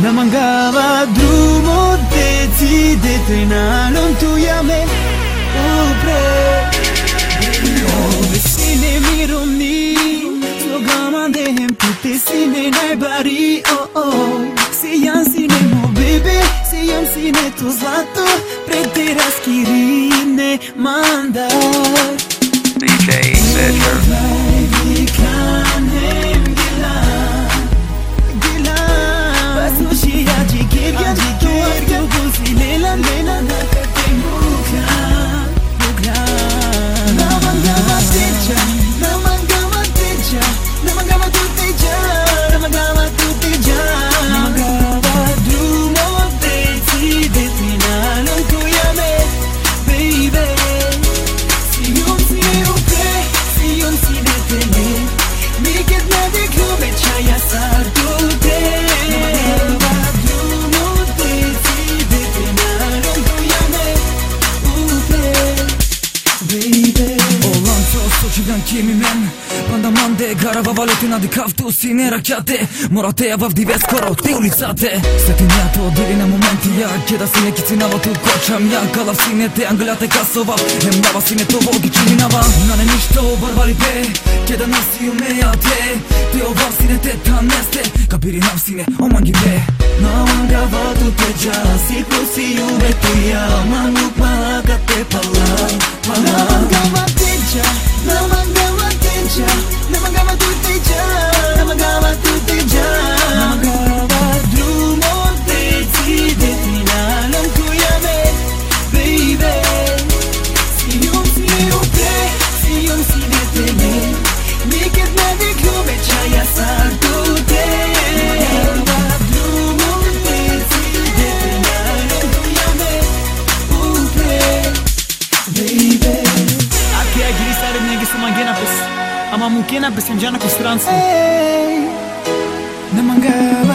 Na mangava drumo decide non tu yame upre Vesine mironi Slogama dehem pute sine najbari Sijam sine mo bebe Sijam sine to zlato Pred te raskirine mandar DJ Setter. Kimi men Pandamande garava valetina di kaftu sine rachiate Morate avavdi veskoro te ulicate Setiniato diri na momenti ja Kjeda sine kicinava tu kočam ja Kalav sine te anglate kasova Emdava sine to vogi čininava Nane ništo barvari pe Kjeda nasi ume ja te Te ovav sine te taneste Kapiri nav sine omangi be Nawangava tu te ja Si pusi uve tu ja Manuk malaga te pala Nawangava te ja Namangava teja, namangava tu teja, namangava tu teja, namangava drumo decide finalom tu yame, baby. Siyom sine tene, nikad ne viklume chaya saltute. Namangava drumo decide finalom tu yame, baby. Aqui é grisare negi su mangena pes, ama mukena pes njana ko stranstvo. Na mangava